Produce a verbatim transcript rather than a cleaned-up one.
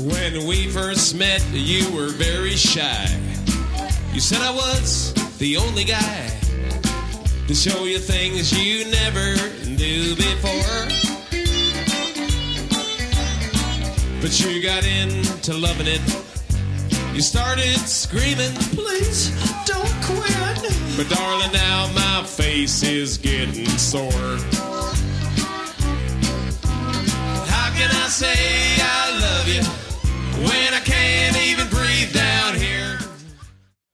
When we first met, you were very shy. You said I was the only guy to show you things you never knew before. But you got into loving it. You started screaming, please don't quit. But darling, now my face is getting sore.